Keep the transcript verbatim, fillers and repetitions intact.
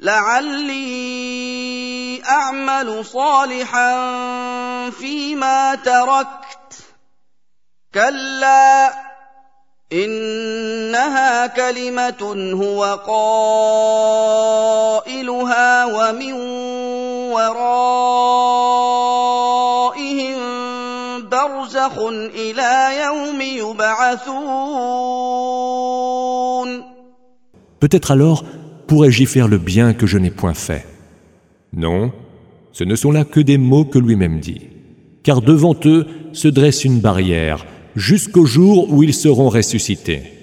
لعلي أعمل صالحا فيما تركت كلا إنها كلمة هو قائلها ومن ورائهم برزخ إلى يوم يبعثون. Peut-être alors pourrais-je y faire le bien que je n'ai point fait. Non, ce ne sont là que des mots que lui-même dit. Car devant eux se dresse une barrière jusqu'au jour où ils seront ressuscités.